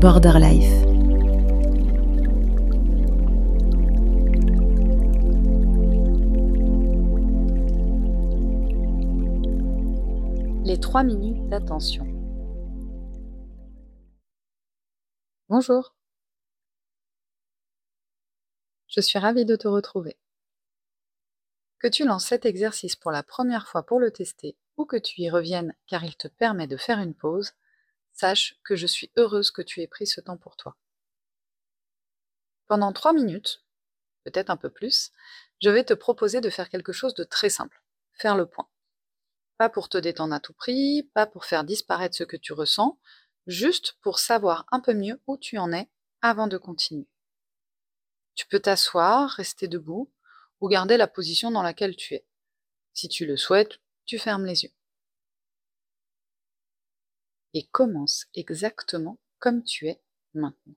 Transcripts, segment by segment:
Border Life. Les 3 minutes d'attention. Bonjour. Je suis ravie de te retrouver. Que tu lances cet exercice pour la première fois pour le tester ou que tu y reviennes car il te permet de faire une pause, sache que je suis heureuse que tu aies pris ce temps pour toi. Pendant 3 minutes, peut-être un peu plus, je vais te proposer de faire quelque chose de très simple, faire le point. Pas pour te détendre à tout prix, pas pour faire disparaître ce que tu ressens, juste pour savoir un peu mieux où tu en es avant de continuer. Tu peux t'asseoir, rester debout ou garder la position dans laquelle tu es. Si tu le souhaites, tu fermes les yeux. Et commence exactement comme tu es maintenant.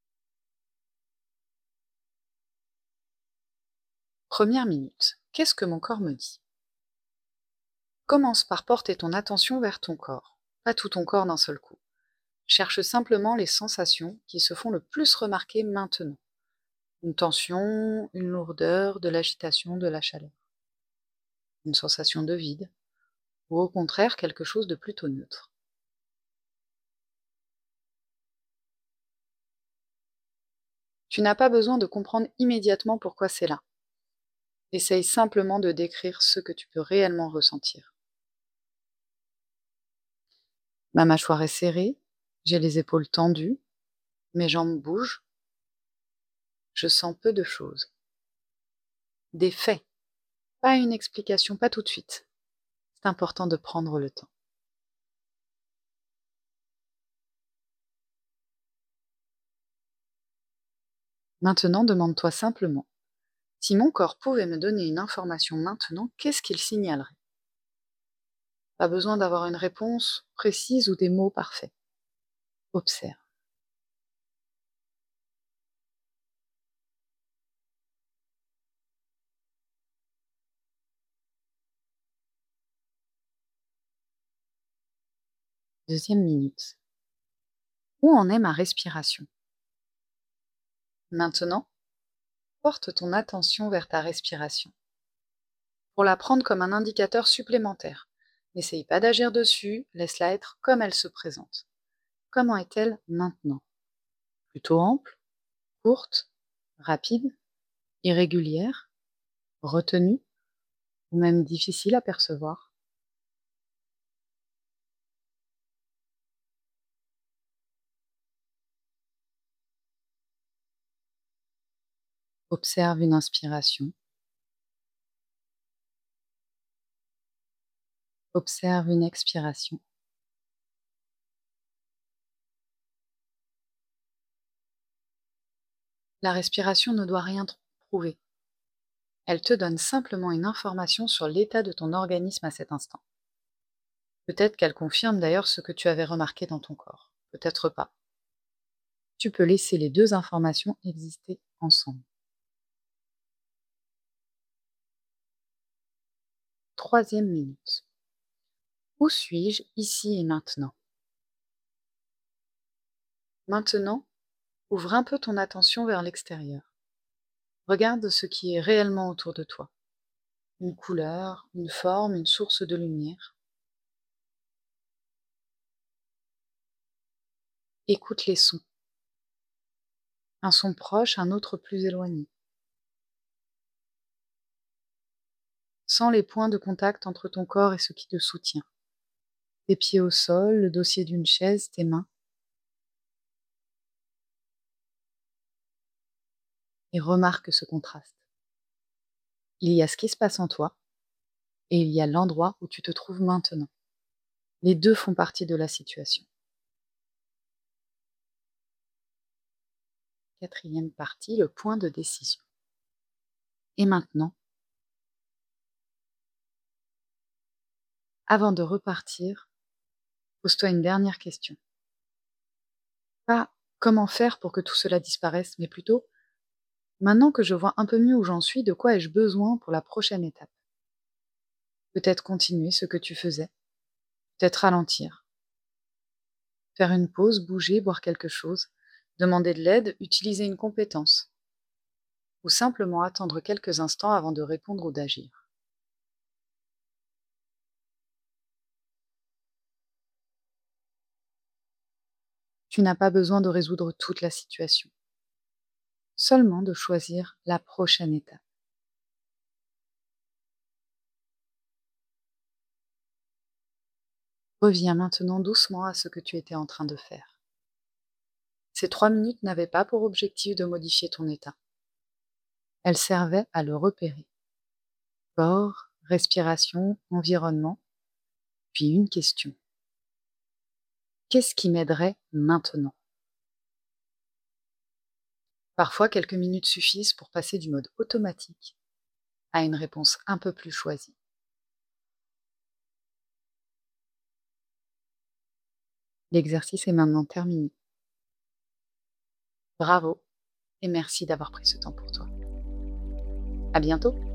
Première minute. Qu'est-ce que mon corps me dit? Commence par porter ton attention vers ton corps, pas tout ton corps d'un seul coup. Cherche simplement les sensations qui se font le plus remarquer maintenant. Une tension, une lourdeur, de l'agitation, de la chaleur. Une sensation de vide, ou au contraire quelque chose de plutôt neutre. Tu n'as pas besoin de comprendre immédiatement pourquoi c'est là. Essaye simplement de décrire ce que tu peux réellement ressentir. Ma mâchoire est serrée, j'ai les épaules tendues, mes jambes bougent, je sens peu de choses. Des faits, pas une explication, pas tout de suite. C'est important de prendre le temps. Maintenant, demande-toi simplement, si mon corps pouvait me donner une information maintenant, qu'est-ce qu'il signalerait? Pas besoin d'avoir une réponse précise ou des mots parfaits. Observe. Deuxième minute. Où en est ma respiration? Maintenant, porte ton attention vers ta respiration. Pour la prendre comme un indicateur supplémentaire. N'essaye pas d'agir dessus, laisse-la être comme elle se présente. Comment est-elle maintenant? Plutôt ample, courte, rapide, irrégulière, retenue, ou même difficile à percevoir? Observe une inspiration. Observe une expiration. La respiration ne doit rien prouver. Elle te donne simplement une information sur l'état de ton organisme à cet instant. Peut-être qu'elle confirme d'ailleurs ce que tu avais remarqué dans ton corps. Peut-être pas. Tu peux laisser les deux informations exister ensemble. Troisième minute. Où suis-je ici et maintenant? Maintenant, ouvre un peu ton attention vers l'extérieur. Regarde ce qui est réellement autour de toi. Une couleur, une forme, une source de lumière. Écoute les sons. Un son proche, un autre plus éloigné. Sens les points de contact entre ton corps et ce qui te soutient. Tes pieds au sol, le dossier d'une chaise, tes mains. Et remarque ce contraste. Il y a ce qui se passe en toi et il y a l'endroit où tu te trouves maintenant. Les deux font partie de la situation. Quatrième partie, le point de décision. Et maintenant, avant de repartir, pose-toi une dernière question. Pas comment faire pour que tout cela disparaisse, mais plutôt, maintenant que je vois un peu mieux où j'en suis, de quoi ai-je besoin pour la prochaine étape? Peut-être continuer ce que tu faisais, peut-être ralentir, faire une pause, bouger, boire quelque chose, Demander de l'aide, utiliser une compétence, ou simplement attendre quelques instants avant de répondre ou d'agir. Tu n'as pas besoin de résoudre toute la situation, seulement de choisir la prochaine étape. Reviens maintenant doucement à ce que tu étais en train de faire. Ces 3 minutes n'avaient pas pour objectif de modifier ton état. Elles servaient à le repérer. Corps, respiration, environnement, puis une question. Qu'est-ce qui m'aiderait maintenant? Parfois, quelques minutes suffisent pour passer du mode automatique à une réponse un peu plus choisie. L'exercice est maintenant terminé. Bravo et merci d'avoir pris ce temps pour toi. À bientôt!